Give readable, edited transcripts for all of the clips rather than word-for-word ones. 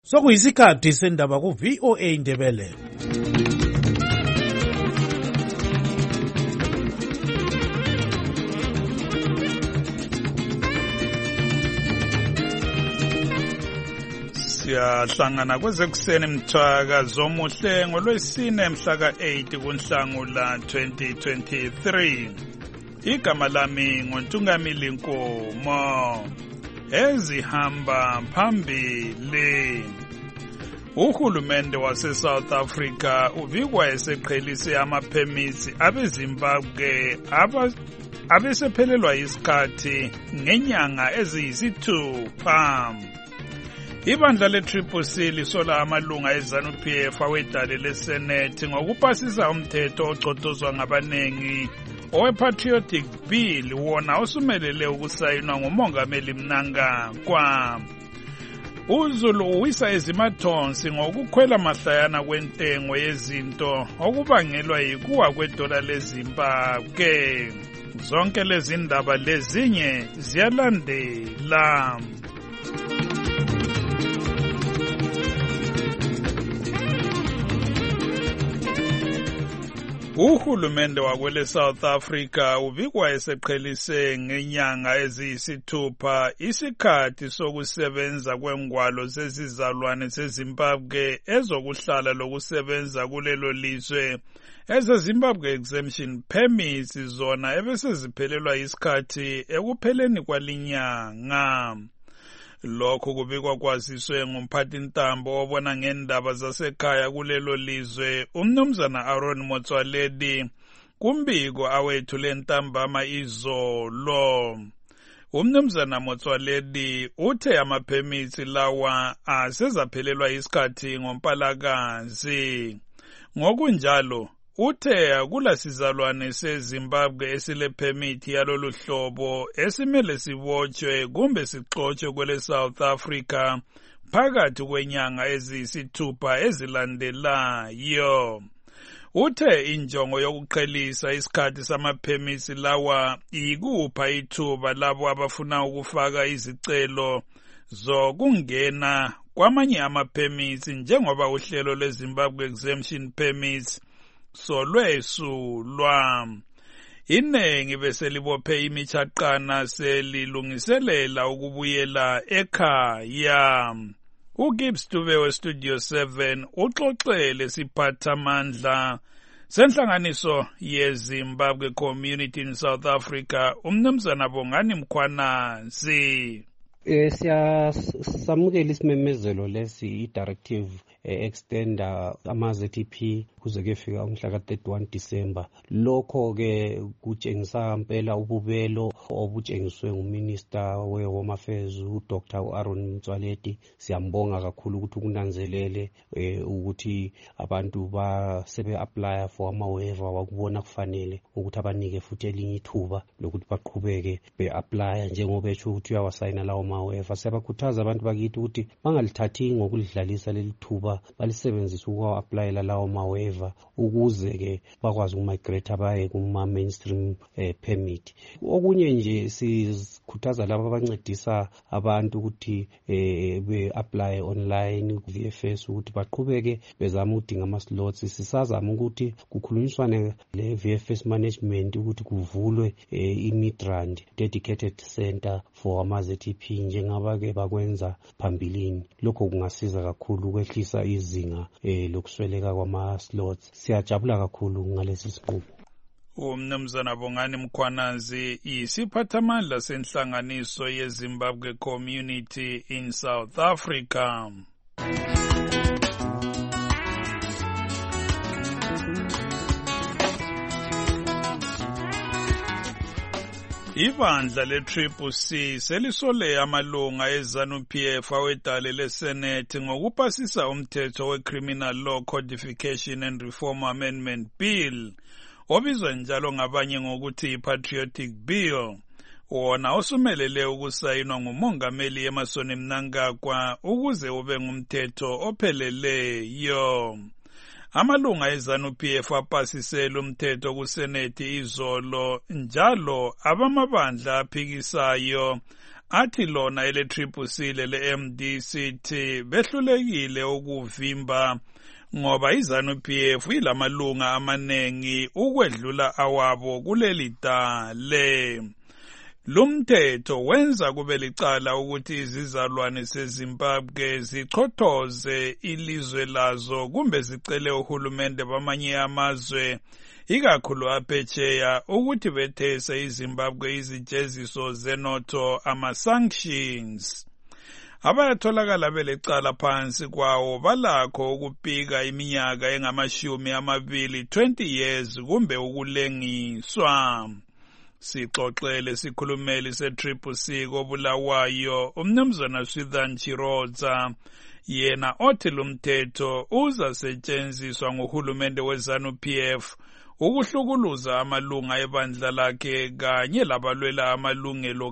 Sokuyisikhathi sendaba ku VOA Indebele. Siyahlangana kwezekuseni mthwaka zomuhle ngolwesine mhla ka-8 kuNhlangula 2023. Igama lami ngoNtungamili Nkomo. Ezihamba phambili. Uhulumende wase-South Africa uvikwa eseqhelise amaphemisi abeZimbabwe abesephelelwa isikhathi ngenyanga eziyisithupha. Ibandla le-CCC lisola amalunga eZANU-PF awedale leSenate ngokupasisa umthetho ocotozwa ngabanengi owe-Patriotic Bill wona osumelele ukusayinwa nguMongameli Mnangagwa. uZulu uwisa ezimathonsi ngokukhwela mahlayana kwentengo yezinto okubangelwa yikuwa kwedola leZimbabwe. Zonke lezi ndaba lezinye ziyalandela. Uhulumende wakwele South Africa uvikwa eseqhelise ngenyanga eziyisithupha isikhathi sokusebenza kwengwalo zezizalwane zeZimbabwe ezokuhlala lokusebenza kulelo lizwe ezeZimbabwe Exemption Permits zona ebeseziphelelwa isikhathi ekupheleni kwalinyanga. Lokho kubikwa kwaziswe ngumphathintambo obona ngendaba zasekhaya kulelo lizwe umnumzana Aaron Motsoaledi kumbiko awethule ntambama izolo. Umnumzana Motsoaledi uthe amaphemisi lawa asezaphelelwa isikhathi ngoMpalakazi. Ngokunjalo uthe akulasizalwane seZimbabwe esilephemithi yalolu hlobo esimele sibotshwe kumbe sixotshwe kwele South Africa phakathi kwenyanga eziyisithupha ezilandelayo. Uthe injongo yokuqhelisa isikhathi samaphemisi lawa ikupha ithuba labo abafuna ukufaka izicelo zokungena kwamanye amaphemisi njengoba uhlelo lweZimbabwe Exemption Permits solwesulwa. Inengi beselibophe imithaqana selilungiselela ukubuyela ekhaya. uGibbs Dube weStudio 7 uxoxele siphathamandla senhlanganiso yeZimbabwe Community in South Africa umnumzana Bongani Mkhwanazi. Samukela isimemezelo lesi i-directive extender ama-ZEP kuze kuyefika umhla ka-31 December. Lokho-ke kutshengisa impela ububelo obutshengiswe nguMinister we-Home Affairs uDr. Aaron Motsoaledi. Siyambonga kakhulu ukuthi ukunanzelele ukuthi abantu sebe-apply for ama-waiver wakubona kufanele ukuthi abanike futhi elinye ithuba lokuthi baqhubeke be-apply njengoba etsho ukuthi uyawasayina lawo ma-waiver. Siyabakhuthaza abantu bakithi ukuthi bangalithathi ngokulidlalisa leli thuba, balisebenzise ukuwa-applyela lawo ma-waiver ukuze-ke bakwazi ukumigrate baye kuma-mainstream permit. Okunye nje sikhuthaza laba abancedisa abantu ukuthi be-apply online ku-VFS ukuthi baqhubeke bezama ukudinga ama-slots. Sisazama ukuthi kukhulunyiswane le-VFS management ukuthi kuvulwe i-Midrand dedicated center for ama-ZEP njengaba-ke bakwenza phambilini. Lokho kungasiza kakhulu ukwehlisa izinga lokusweleka kwama-slots. Siyajabula kakhulu ngalesi sinqumo. Umnumzana Bongani Mkhwanazi isiphathamandla senhlanganiso yeZimbabwe Community in South Africa. Ibandla le-CCC selisole amalunga eZANU-PF awedale leSenate ngokupasisa umthetho we-Criminal Law Codification and Reform Amendment Bill obizwa njalo ngabanye ngokuthi i-Patriotic Bill, wona osumelele ukusayinwa nguMongameli Emmerson Mnangagwa ukuze ube ngumthetho opheleleyo. Amalunga eZANU-PF apasisela umthetho kuSenate izolo njalo abamabandla aphikisayo athi lona ele-CCC lele-MDC behlulekile ukuvimba ngoba iZANU-PF ilamalunga amanengi ukwedlula awabo kuleli dale. Lumthetho wenza kube licala ukuthi izizalwane seZimbabwe zichothoze ilizwe lazo kumbe zicele uhulumende bamanye amazwe ikakhulu aphetsheya ukuthi bethese iZimbabwe izijeziso zenotho ama-sanctions. Abayatholakala belecala phansi kwawo balakho ukupika iminyaka engama-20 20 years kumbe ukulengiswa. Sixoxele sikhulumeli se-CCC koBulawayo umnumzana Swithan Chirodza yena othi lumthetho uzasetshenziswa nguhulumende weZANU-PF ukuhlukuluza amalunga ebandla lakhe kanye labalwela amalungelo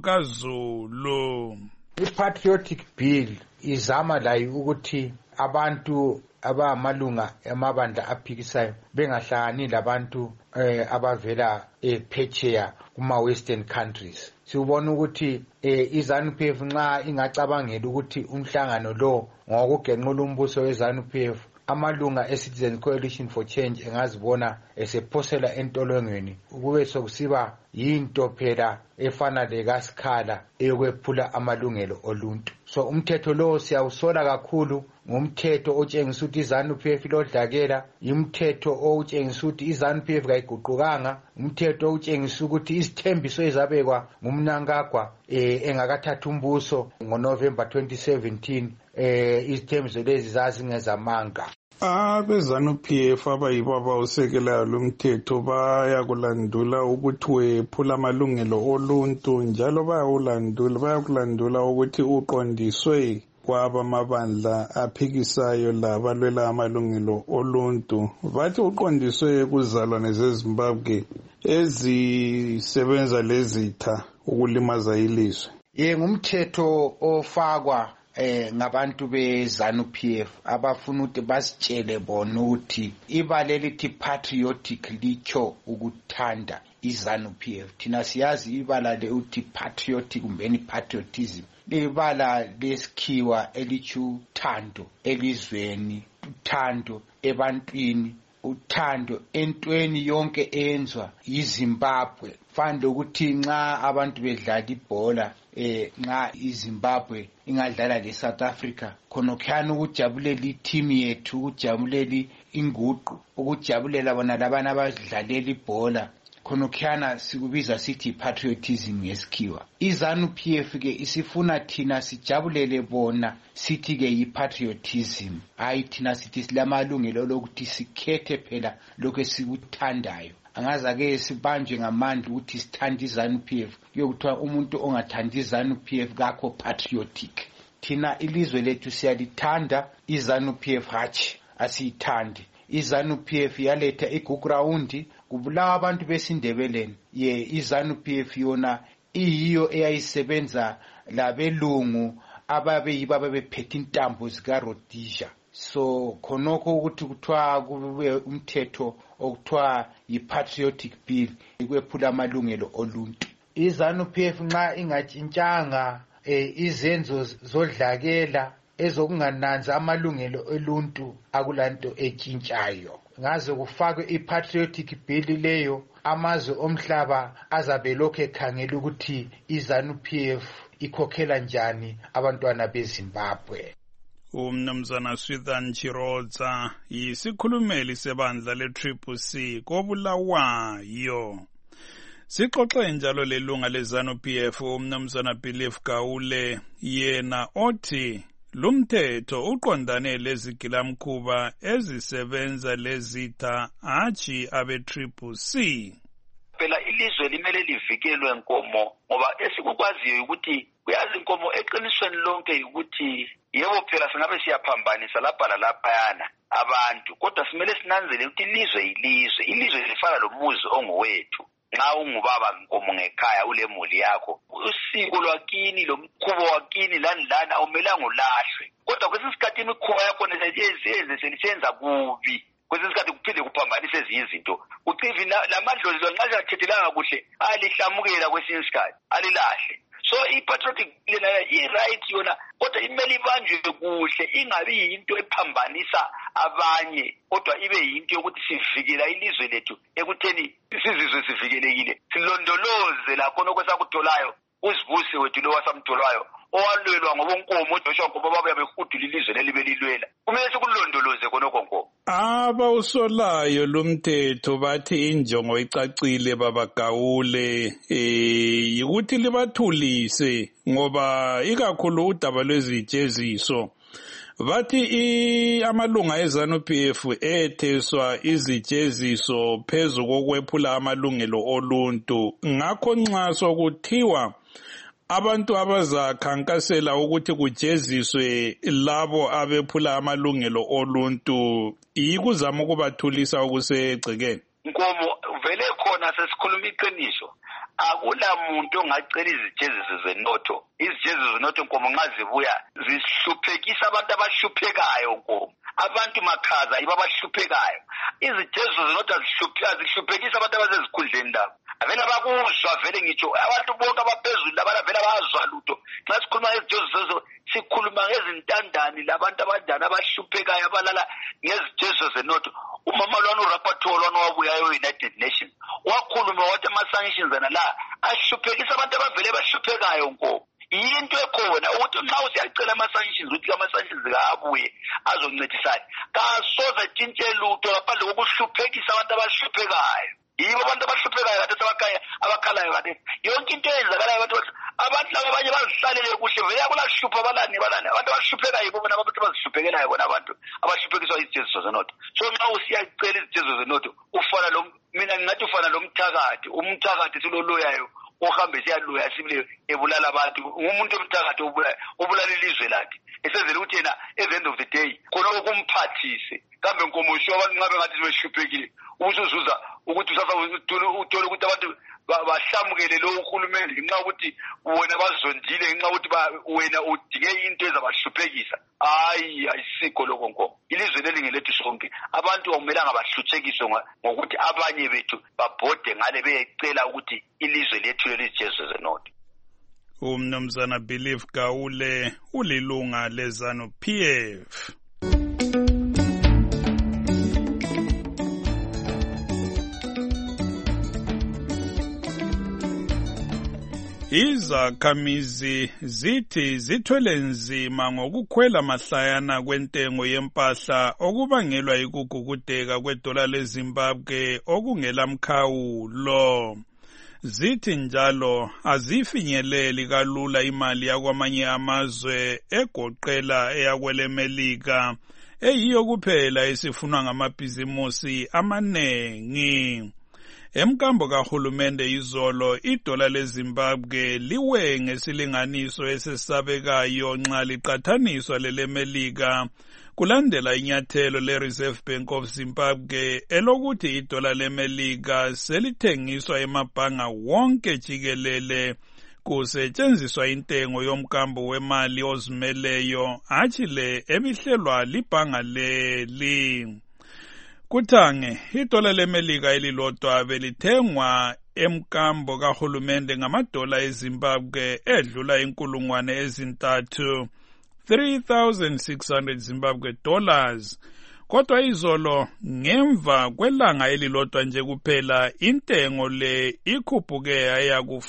kaZulu. I-Patriotic Bill izama layo ukuthi abantu abamalunga amabandla aphikisayo bengahlangani labantu abavela ephetsheya kuma-Western countries. Siubona ukuthi iZANU-PF nxa ingacabangela ukuthi umhlangano lo ngokugenqula umbuso weZANU-PF, amalunga e-Citizen Coalition for Change engazibona esephosela entolongweni kube sokusiba yinto phela efana lekasikhala eyokwephula amalungelo oluntu. So umthetho lo siyawusola kakhulu, ngumthetho otshengisa ukuthi iZANU-PF ilodlakela, umthetho otshengisa ukuthi iZANU-PF kayiguqukanga, umthetho otshengisa ukuthi izithembiso ezabekwa ngumNangagwa engakathatha umbuso ngoNovember 2017 izithembiso lezi zazingezamanga. AbeZANU-PF abayibo abawusekelayo lumthetho bayakulandula ukuthi wephula amalungelo oluntu njalo bayakulandula ukuthi uqondiswe kwaba amabandla aphikisayo labalwela amalungelo oluntu. Bathi uqondiswe kuzalwane zeZimbabwe ezisebenza lezitha ukulimaza ilizwe. Ngumthetho ofakwa ngabantu beZANU-PF abafuna ukuthi basitshele bona ukuthi ibala lithi patriotic litsho ukuthanda iZANU-PF. Thina siyazi ibala leuthi patriotic kumbeni patriotism libala lesikhiwa elitsho uthando elizweni, uthando ebantwini, uthando entweni yonke eyenzwa yiZimbabwe. Fanele ukuthi nxa abantu bedlala ibhola nxa iZimbabwe ingadlala leSouth Africa khonokhana ukujabulela iteam yethu, ukujabulela inguqu, ukujabulela bona labana abadlalela ibhola, khonokhana sikubiza sithi patriotism ngesikhiwa. iZANU-PF ke isifuna thina sijabulele bona sithi ke yipatriotism, hayi thina sithi silamalungelo lokuthi sikhethe phela lokho esikuthandayo. Angaza ke sibanjwe ngamandla ukuthi sithanda iZANU-PF kuyokuthiwa umuntu ongathanda iZANU-PF kakho patriotic. Thina ilizwe lethu siyalithanda, iZANU-PF hatshi asiyithandi. iZANU-PF yaletha igugrawundi kubulawa abantu besindebeleni, iZANU-PF yona iyiyo eyayisebenza labelungu ababeyibo ababephethe intambo zikaRhodesia. So khonokho ukuthi kuthiwa kube umthetho okuthiwa yi-Patriotic Bill ikwephula amalungelo oluntu. iZANU-PF nxa ingatshintshanga izenzo zodlakela ezokungananzi amalungelo oluntu akulanto etshintshayo. Ngaze kufakwe i-Patriotic Bill leyo, amazwe omhlaba azabe lokho ekhangela ukuthi iZANU-PF ikhokhela njani abantwana beZimbabwe. Umnumzana Swithan Chirodza yisikhulumeli sebandla le-CCC koBulawayo. Sixoxe njalo lelunga leZANU-PF umnumzana Belief Gawule yena othi lumthetho uqondane lezigilamkhuba ezisebenza lezitha hatshi abe-CCC. Phela ilizwe limele livikelwe nkomo ngoba esikukwaziyo ukuthi uyazi inkomo eqinisweni lonke ukuthi yebo phela singabe siyaphambanisa lapha lalaphayana abantu, kodwa simele sinanzele ukuthi ilizwe lifana lomuzi ongowethu. Nxa ungubaba nkomo ngekhaya ulemuli yakho, usiko lwakini lomkhubo wakini lani awumelanga ulahlwe, kodwa kwesinye isikhathi imikhuba yakho selisenza kubi, kwesinye isikhathi kuphinde kuphambanise ezinye izinto. Ucivi lamadlozi nxa singathethelanga kuhle alihlamukela kwesinye isikhathi alilahle. So i-patriotic i-right yona kodwa imele ibanjwe kuhle ingabi yinto ephambanisa abanye kodwa ibe yinto yokuthi sivikela ilizwe lethu ekutheni sizizwe sivikelekile silondoloze lakho nokwesakutolayo uzibusi wethu lo wasamtolayo owalwelwa ngobonkomo uJoshua ngoba babe behudula ilizwe lelibe lilwela kumele sikulondoloze khonokho. Abawusolayo lumthetho bathi injongo icacile babagawule ukuthi libathulise ngoba ikakhulu udaba lwezijeziso bathi amalunga eZANU-PF etheswa izijeziso phezu kokwephula amalungelo oluntu ngakho nxa sokuthiwa abantu abazakhankasela ukuthi kujeziswe labo abephula amalungelo oluntu yikuzama ukubathulisa okusegcekeni. Nkomo vele khona sesikhuluma iqiniso akula muntu ongacela izijeziso zenotho. Izijeziso zenotho nkomo nxa zibuya zihluphekisa abantu abahluphekayo nkomo. Abantu makhaza iba abahluphekayo. Izijeziso zenotho zihluphekisa abantu abasezikhundleni labo. Avela bakuzwa vele ngitsho abantu bonke abaphezulu labana vela bazwa lutho. Xa sikhuluma ngezijeziso sikhuluma ngezintandani labantu abadala abahluphekayo abalala ngezijeziso zenotho. Umama lwana uRapatho lwana wabuya e-United Nations wakhuluma wathi ama-sanctions la ahluphekisa abantu abavele bahluphekayo nkomo. Yinto ekhona ukuthi nxa usiyacela ama-sanctions ukuthi ama-sanctions abuye azoncedisana kasoze tshintshe lutho ngaphandle kokuhluphekisa abantu abahluphekayo. Yibo abantu abahluphekayo kade abakhalayo kade yonke into eyenzakalayo abantu laba abanye bazihlalele kuhle vele yakulahlupha balani abantu abahluphekayo yibo bona abantu abazihluphekelayo bona abantu abahluphekiswa izijeziso zenotho. So nxa usiyacela izijeziso zenotho ufana lo mina ngingathi ufana lo umthakathi siloloyayo ohambe siyaloya sibile ebulala abantu umuntu omthakathi obulala ilizwe lakhe esenzele ukuthi yena at the end of the day khona ukumphathise kambe nkomo sho abantu ngabe ngathi sebehluphekile usuzuza ukuthi usasa uthola ukuthi abantu bahlamukele lo uhulumende ngenxa ukuthi wena bazondile ngenxa ukuthi wena udinge into ezabahluphekisa. Ayisikho lokho nkomo. Ilizwe leli ngelethu sonke abantu akumelanga bahluthekiswe ngokuthi abanye bethu babhode ngale beyecela ukuthi ilizwe lethu lelijeziso zenotho. Umnumzana Believe Gawule ulilunga leZANU-PF. Izakhamizi zithi zithwele nzima ngokukhwela mahlayana kwentengo yempahla okubangelwa yikugugudeka kwedola leZimbabwe okungelamkhawulo. Zithi njalo azifinyeleli kalula imali yakwamanye amazwe egoqela eyakwelemelika eyiyo kuphela esifunwa ngamabhizimusi amanengi. Emkambo kahulumende izolo idola leZimbabwe liwe ngesilinganiso esesabekayo nxa liqathaniswa lelemelika kulandela inyathelo le-Reserve Bank of Zimbabwe elokuthi idola lemelika selithengiswa emabhanga wonke jikelele kusetshenziswa intengo yomkambo wemali ozimeleyo hatshi le ebihlelwa libhanga leli. Kuthange idola lemelika elilodwa belithengwa emkambo kahulumende ngamadola eZimbabwe edlula inkulungwane ezintathu 3,600 Zimbabwe dollars. Kodwa izolo ngemva kwelanga elilodwa nje kuphela intengo le ikhuphuke yaya ku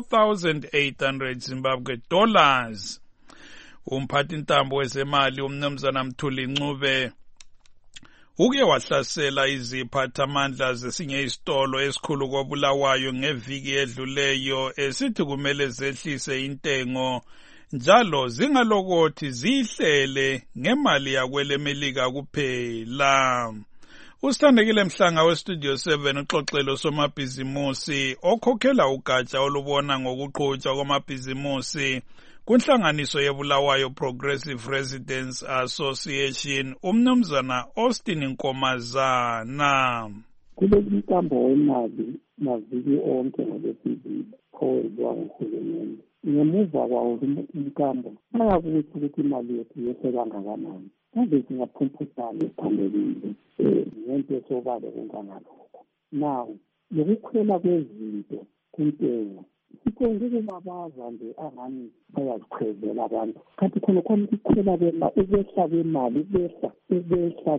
4,800 Zimbabwe dollars. Umphathi ntambo wezemali umnumzana Mthuli Ncube uke wahlasela iziphathamandla zesinye isitolo esikhulu koBulawayo ngeviki edluleyo esithi kumele zehlise intengo njalo zingalokothi zihlele ngemali yakwelemelika kuphela. Usithandekile Mhlanga weStudio 7 uxoxelo somabhizimusi okhokhela ugatsha olubona ngokuqhutshwa kwamabhizimusi kunhlanganiso yeBulawayo Progressive Residents Association umnumzana Austin Nkomazana. Kule mkambo wemali maviki onke ngolesibili owenziwa nguhulumende. Ngemuva kwawo umkambo bayakuthi ukuthi imali yethu yehle kangakanani. Manje singaphumpuzana phambili ngento esobala kangalokho. Now lokukhwela kwezinto kuntengo ukubabaza nje angani bayazichezela abantu kanti khona ikhwela ukwehla kwemali ukwehla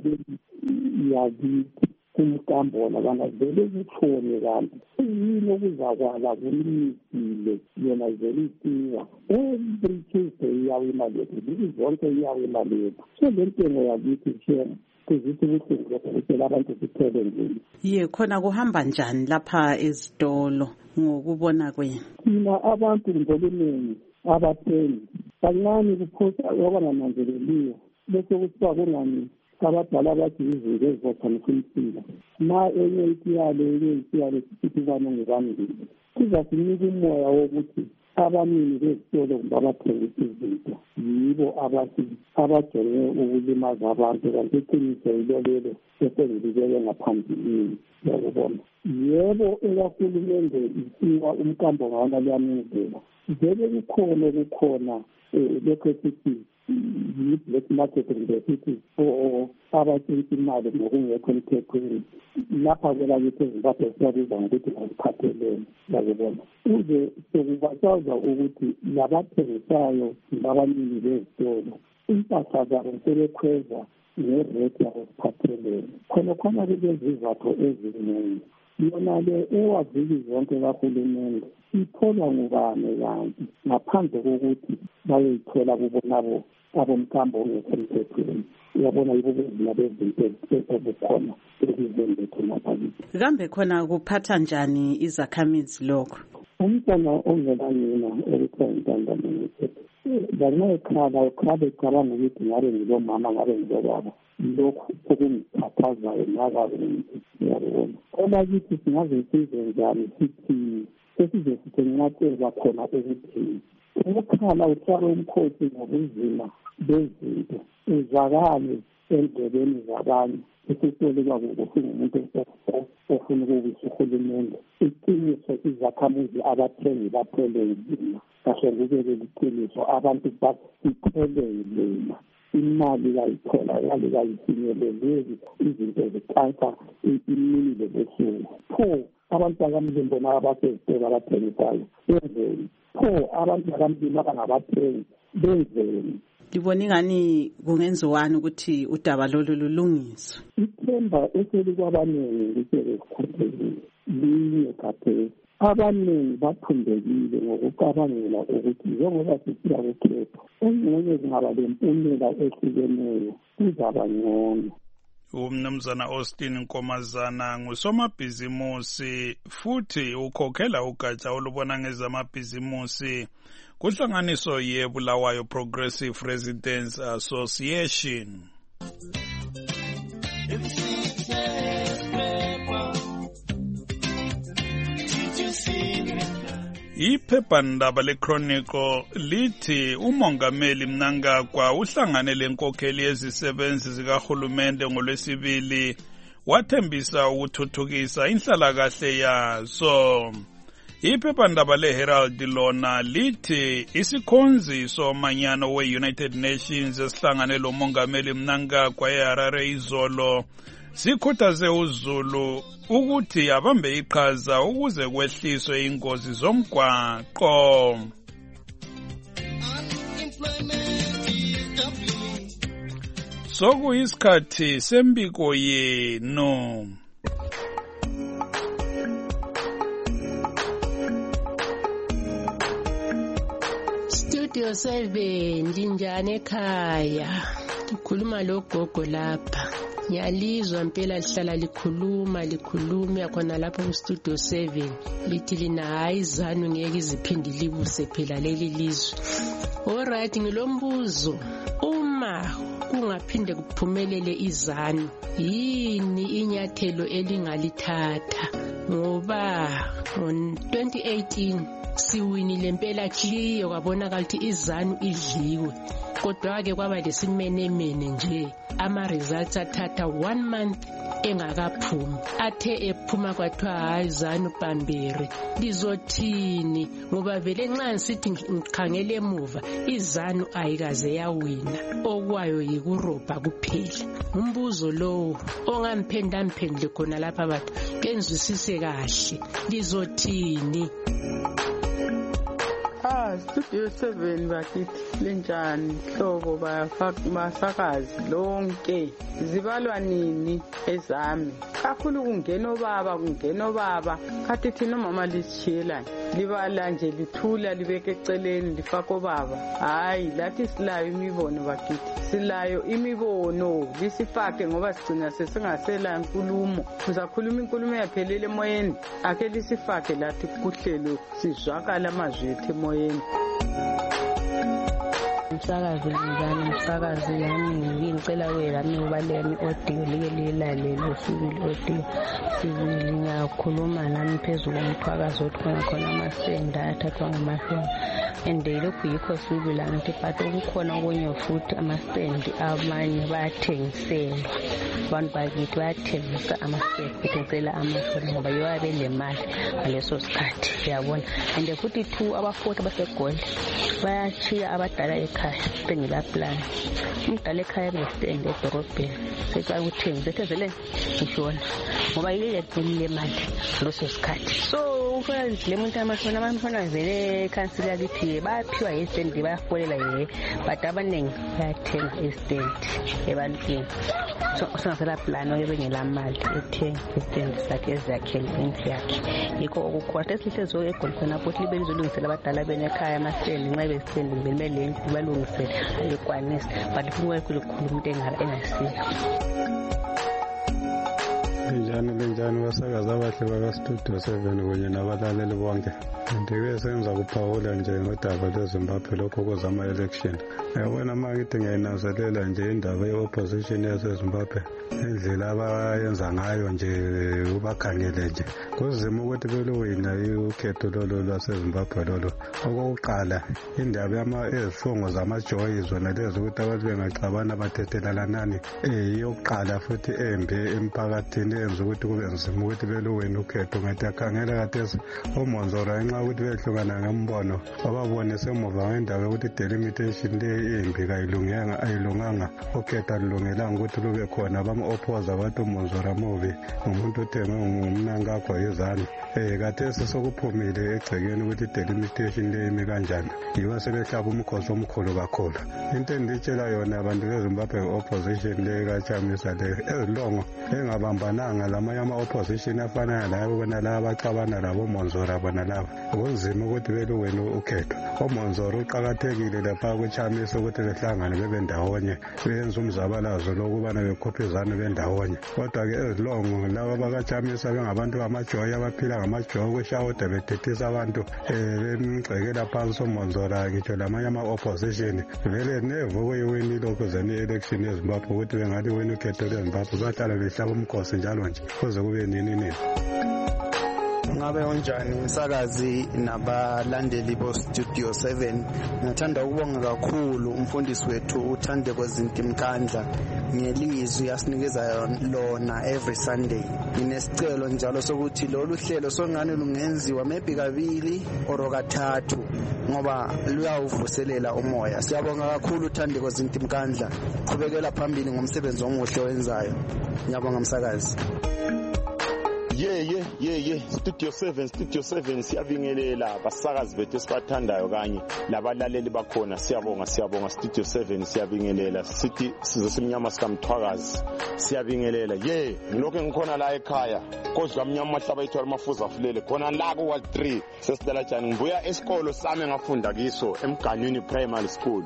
yakithi kumkambona bana vele kuthone kanti yini okuzakwala kulimisile yona vele isiwa every Tuesday iyawo imali yethu zonke iyawo imali yethu so le ntengo yakithi nje kuzithi ukuthi abantu siphele njini. Ye khona kuhamba njani lapha ezitolo ngokubona kwenu? Thina abantu ngolunengi abathengi kancane kuphosa okungananzeleliwe bese kuthiwa kungani abadala bathi izinto ezizothanisa impilo ma enye itiyale sithi banongibambile kuzasinika umoya wokuthi abanini bezitolo kumbe abathengisa izinto yibo abajwayele ukulimaza abantu kanti iqiniso yilolelo esengilibele ngaphambilini yakubona. Yebo ekahulumende isiwa umkambo ngala liyamenzela vele kukhona lokho sithi yi-black market ngesithi abatshintshi imali ngokungekho emthethweni lapha kwelakithi eZimbabwe siyabiza ngokuthi aziphathelene yakubona uze sekubasaza ukuthi labathengisayo nabanini bezitolo impahla zabo sebekhweza nerate yabo siphathelene khona kulezizathu eziningi yona le ewaviki zonke kahulumende itholwa ngubani kanti ngaphandle kokuthi bayoyithola kubonabo abomkambo ongesemthethweni uyabona yibo bezina bezinto ezikhona elizweni lethu nabakithi. Kambe khona kuphatha njani izakhamizi lokho? Umntwana ongelanina okuthiwa intandane bana ekhala ecabanga ukuthi ngabe ngilomama ngabe ngilobaba lokhu okungiphathazayo nakabe ngiyabona olakithi singaze size njani sithi sesize sithenqatshelwa khona ukuthi ukukhala uhlala umkhosi ngobunzima bezinto uzakale endlebeni zabanye esitoleka kufuna umuntu ofuna ukuwisa uhulumende iqiniso izakhamizi abathengi baphele nzima kahle kubele liqiniso abantu basiphelele imali kayithola kayifinyeleleki izinto ziqansa imini lebusuku pho abantu bakamlimi abasezitolo abathengisayo benzeni pho abantu bakamlimi abangabathengi benzeni. Libona ingani kungenziwani ukuthi udaba lolu lulungiswe? Ithemba eselikwabanengi liselikhuphekile linye kade abanengi bathundekile ngokucabangela ukuthi njengoba sisiya kukhetho engxenye zingaba lempumela ehlukeneyo kuzaba ngcono. Umnumzana Austin Nkomazana ngusomabhizimusi futhi ukhokhela ugatsha olubona ngezamabhizimusi kuhlanganiso yeBulawayo Progressive Residents Association. Iphephandaba leChronicle lithi umongameli Mnangagwa uhlangane lenkokheli yezisebenzi zikahulumende ngolwesibili wathembisa ukuthuthukisa inhlalakahle yazo. Iphephandaba leHerald lona lithi isikhonzi somanyano we-United Nations esihlangane lomongameli Mnangagwa eHarare izolo sikhuthaze uZulu ukuthi abambe iqhaza ukuze kwehliswe ingozi zomgwaqo. Sokuyisikhathi sembiko yenu. Studio 7 linjani ekhaya? Ukhuluma logogo lapha. Ngiyalizwa impela lihlala likhuluma khona lapho ku Studio 7 lithi lina hayi izanu ngeke iziphinde libuse phela leli lizwe. Alright ngilombuzo uma kungaphinde kuphumelele izanu yini inyathelo elingalithatha ngoba ngo-2018 siwinile impela clear kwabonakala ukuthi izanu idliwe kodwa ke kwaba lesimenemene nje ama-results athatha 1 month engakaphumi athe ephuma kwathiwa hayi ZANU Bambiri lizothini ngoba vele nxa ngisithi ngikhangele emuva izanu ayikaze yawina okwayo yikurobha kuphela. Umbuzo lowo ongamphendule khona lapha bathu kenzwisise kahle lizothini. Studio 7 bakithi linjani hlobo basakazi lonke zibalwa nini ezami kakhulu kungena obaba kathi thina mama lisishiyelana libala nje lithula libeke eceleni lifaka obaba hayi lathi silayo imibono bakithi silayo imibono lisifake ngoba sigcina sesingasela inkulumo uzakhuluma inkulumo yaphelele emoyeni ake lisifake lathi kuhlelo sizwakala amazwi ethu emoyeni. Umsakazi yami ngicela wena ubaleni audio like lilalele usibili audio sibili ngiyakhuluma nami phezulu komthwakazi othi khona amasenda athathwa ngamashoni ende lokhu yikho sibila ngithi but ukukhona okunye futhi amastendi amanye bayathengiselwa abantu bakithi bayathengisa amastendi bethengisela amashoni ngoba yiwabe le mali ngaleso sikhathi uyabona ende futhi abafoti basegoli bayachiya abadala ekhaya bengela plan umdala ekhaya bestand edorobheni sexa ukuthengisa ethezele ngishona ngoba yile mali leso sikhathi so ukwenza le muntu amashona vele council yakithi bayaphiwa istand bayafolela but abaningi bayathenga istand ebantwini so usengela plan oyebengela mali ethenga istand sakhe ezakhele indlu yakhe yikho okukhona esihlezo egolfana futhi libe lizolungisela abadala benekhaya amastendi nxa bestand bemelele balungisele ayikwanisa but kuwe kulikhulu umuntu engasiza. Linjani basakazi abahle bakaStudio 7 kunye nabalaleli bonke. Ndike senza kuphawula nje ngodaba lweZimbabwe lokho kwezama-election. Yabona makithi ngiyayinanzelela nje indaba ye-opposition yaseZimbabwe indlela abayenza ngayo nje ubakhangele nje kuzima ukuthi beluwina ukhetho lolo lwaseZimbabwe lolo. Okokuqala indaba ezifungo zamajoyi zona lezo ukuthi abantu bengaxabana bathethelanani yokuqala futhi embi emphakathini enza ukuthi kube nzima ukuthi beluwina ukhetho ngathi akhangela kathesi uMonzora ngenxa ukuthi behlukana ngembono bababone semuva ngendaba yokuthi delimitation le embi ayilunganga ukhetho alilungelanga ukuthi lube khona bama-opposa abantu uMonzora mubi ngumuntu othengwe ngumnankagwa yezana kathesi sokuphumile egcekeni ukuthi delimitation le imi kanjani yiba sebehlaba umkhosi omkhulu kakhulu. Into enditshela yona abantu beZimbabwe opposition le kaChamisa le ezilongo engabambananga lamanye ama-opposition afanana layo bona laba abacabana labo Monzora bona laba kunzima ukuthi beluwena ukhetho. uMonzora uqakathekile lapha kuChamisa ukuthi behlangane bebe ndawonye benze umzabalazo lokubana bekhophizane bendawonye kodwa-ke ezilongo laba bakaChamisa bengabantu bamajoyi abaphila ngamajoyi ukushawuda bethethisa abantu bemgxekela phansi uMonzora ngitsho lamanye ama-opposition vele nevo kuyiwini lokhu zeni i-election eZimbabwe ukuthi bengaliwina ukhetho lweZimbabwe bahlala behlaba umkhosi njalo nje kuze kube nini. Ngabe onjani umsakazi nabalandeli boStudio 7 ngithanda ukubonga kakhulu umfundisi wethu uThandeko Zintimkandla ngelizwi asinikeza lona every Sunday. Nginesicelo njalo sokuthi lolu hlelo songane lungenziwa maybe kabili or kathathu ngoba luyawuvuselela umoya. Siyabonga kakhulu uThandeko Zintimkandla, qhubekela phambili ngomsebenzi omuhle owenzayo. Ngiyabonga msakazi. Studio 7 siyabingelela basakazi bethu esibathandayo kanye labalaleli bakhona. Siyabonga Studio 7 siyabingelela sithi size simnyama sikamthwakazi siyabingelela. Ngilokho ngikhona la ekhaya kodwa mnyama mahlaba ethu amafuza afulele khona la ku Ward 3 sesidala njani ngibuya esikolo sami ngafunda kiso eMganwini Primary School.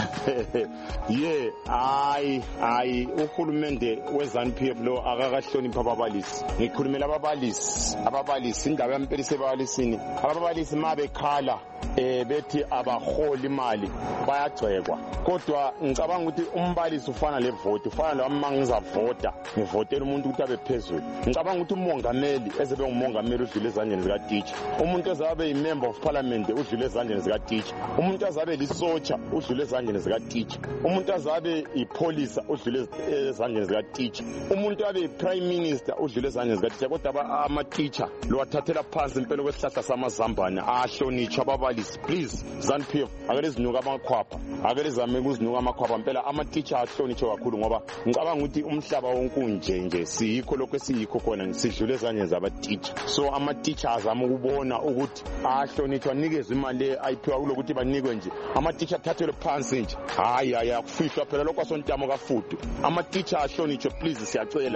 Hayi uhulumende weZANU-PF lo akakahlonipha ababalisi. Ngikhulumela ababalisi indaba yampelise ababalisini ababalisi mabekhala bethi abaholi imali bayagcekwa kodwa ngicabanga ukuthi umbalisi ufana levote ufana lo mangizavota ngivotela umuntu ukuthi abe phezulu. Ngicabanga ukuthi umongameli ezebe ngumongameli udlule ezandleni zika teacher, umuntu ezabe yimember of parliament udlule ezandleni zika teacher, umuntu azabe lisotsha udlule ezandleni zika teacher, umuntu azabe ipolice udlule ezandleni zika teacher, umuntu abe prime minister udlule ezandleni zika teacher. Kodwa ama-teacher lowathathela phansi impela kwesihlahla samazambane ahlonitshwe ababalisi. Please ZANU-PF akele zinuka amakhwapha, akele zame ukuzinuka amakhwapha impela ama-teacher ahlonitshwe kakhulu ngoba ngicabanga ukuthi umhlaba wonke unje siyikho lokho esiyikho khona sidlule ezandleni zaba-teacher. So ama-teacher azama ukubona ukuthi ahlonitshwa anikezwe imali ayiphiwa kulokuthi banikwe nje ama-teacher athathelwe phansi nje hayi akufihlwa phela lokho asontamo kafudu. Ama-teacher ahlonitshwe please siyacela.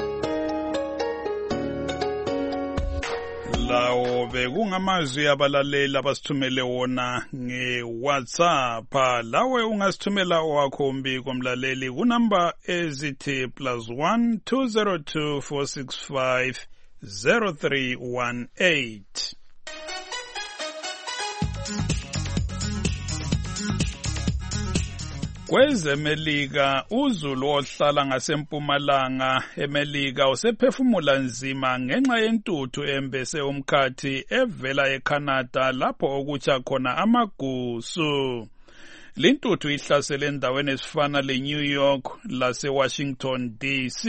Lawo bekungamazwi abalaleli abasithumele wona nge-WhatsApp. Lawe ungasithumela owakho umbiko mlaleli kunamba ezithi +1 202 465 0318. KwezeMelika uZulu ohlala ngasempumalanga eMelika usephefumula nzima ngenxa yentuthu embese umkhathi evela eCanada lapho okutsha khona amagusu. Lintuthu ihlasele endaweni ezifana leNew York laseWashington DC.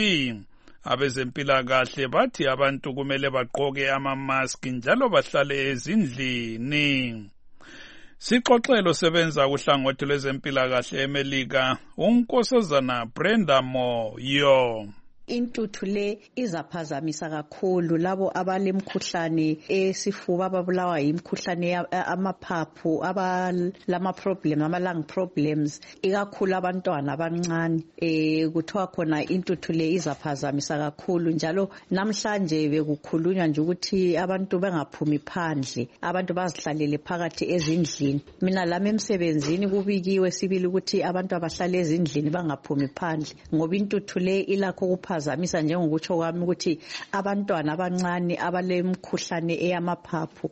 Abezempilakahle bathi abantu kumele bagqoke ama-mask njalo bahlale ezindlini. Sixoxelo sebenza kuhlangothi lwezempilakahle eMelika uNkosazana Brenda Moyo. Intuthu le izaphazamisa kakhulu labo abalemkhuhlane esifuba ababulawa yimkhuhlane amaphaphu abalama problem ama lung problems ikakhulu abantwana abancane kuthiwa khona intuthu le izaphazamisa kakhulu njalo namhlanje bekukhulunywa nje ukuthi abantu bengaphumi phandle abantu bazihlalele phakathi ezindlini. Mina lami emsebenzini kubikiwe sibili ukuthi abantu abahlale ezindlini bangaphumi phandle ngoba intuthu le ilakho ukuphazamisa njengokutsho kwami ukuthi abantwana abancane abalemkhuhlane eyamaphaphu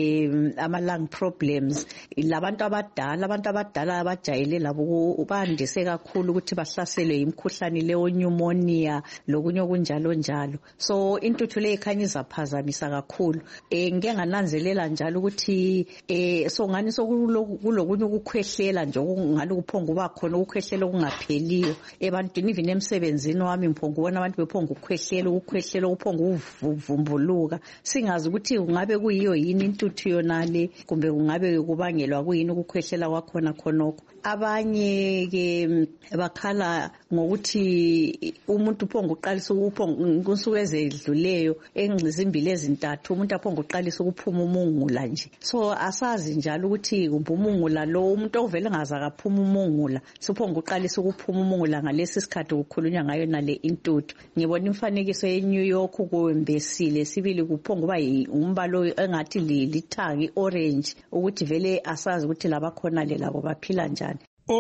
ama lung problems labantu abadala abajayele labo bandise kakhulu ukuthi bahlaselwe imkhuhlane leyo pneumonia lokunye okunjalo njalo. So intuthu le ikhanya izaphazamisa kakhulu. Ngike ngananzelela njalo ukuthi so ngani sokulokunye ukukhwehlela nje ngani kuphonga kuba khona ukukhwehlela okungapheliyo ebantwini even emsebenzini wami mphongo abantu bephonga ukukhwehlela ukuphonga uvumbuluka singazi ukuthi kungabe kuyiyo yini intuthu yonale kumbe kungabe kubangelwa kuyini ukukhwehlela kwakhona khonokho. Abanye ke bakhala ngokuthi umuntu uphonga uqalisa kunsuku ezedluleyo engizimbili ezintathu umuntu aphonga uqalisa ukuphuma umungula nje. So asazi njalo ukuthi kumbe umungula lo umuntu ovele ngaza kaphuma umungula siphonga uqalisa ukuphuma umungula ngalesi sikhathi kukhulunywa ngayo nale intuthu. Ngibona imfanekiso yeNew York kuwembesile sibili kuphonga uba umbalo engathi lithanga orange ukuthi vele asazi ukuthi labakhona le labo baphila njani.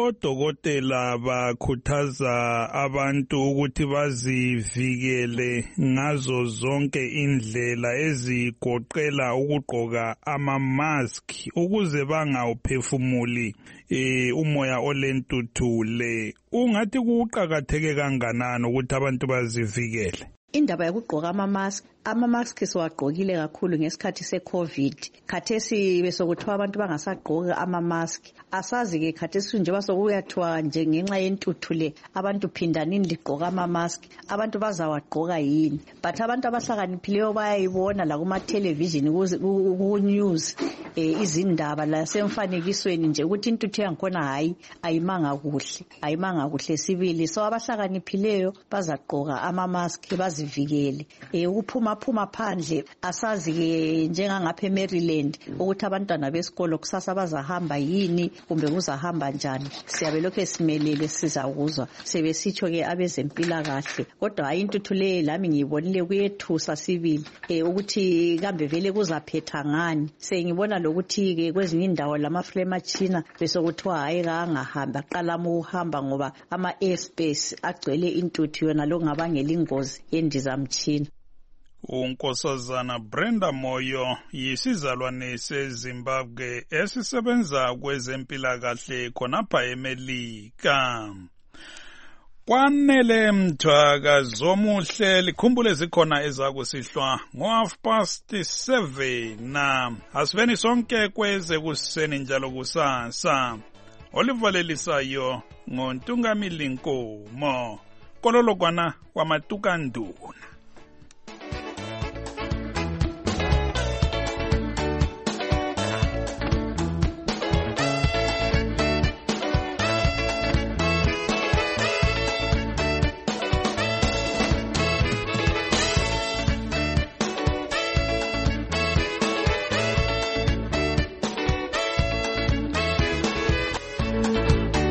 Odokotela bakhuthaza abantu ukuthi bazivikele ngazo zonke indlela ezigoqela ukugqoka ama-mask ukuze bangawuphefumuli umoya olentuthu le. Ungathi kuqakatheke kanganani ukuthi abantu bazivikele? Indaba yokugqoka ama-mask siwagqokile kakhulu ngesikhathi se-COVID. Khathesi besokuthiwa abantu bangasagqoka ama-mask. Asazi ke khathesi nje basokuyathiwa nje ngenxa yentuthu le abantu phindanini ligqoka ama-mask. Abantu bazawagqoka yini? But abantu abahlakaniphileyo bayayibona la kuma-television ku-news izindaba lasemfanekisweni nje ukuthi intuthu yankhona hayi ayimanga kuhle sibili. So abahlakaniphileyo bazagqoka ama-mask bazivikele. Ukuphuma phandle asazi ke njengangapha eMaryland ukuthi abantwana besikolo kusasa bazahamba yini kumbe kuzahamba njani. Siyabe lokho simelele sizakuzwa sebesitsho ke abezempilakahle. Kodwa hayi intuthu le lami ngiyibonile kuyethusa sibili ukuthi kambe vele kuzaphetha ngani. Sengibona lokuthi ke kwezinye indawo lamaflemachina besokuthiwa hayi kangahamba aqala ukuhamba ngoba ama-airspace agcwele intuthu yona lokungabangela ingozi yendizamtshina. uNkosazana Brenda Moyo yisizalwane seZimbabwe esisebenza kwezempilakahle khonapha eMelika. Kwanele mthwakazi omuhle likhumbule zikhona ezakusihlwa ngo7:30 na asiveni sonke kweze kuseni njalo kusasa. Olivalelisayo ngoNtungamili Nkomo kololokwana kwamatukanduna.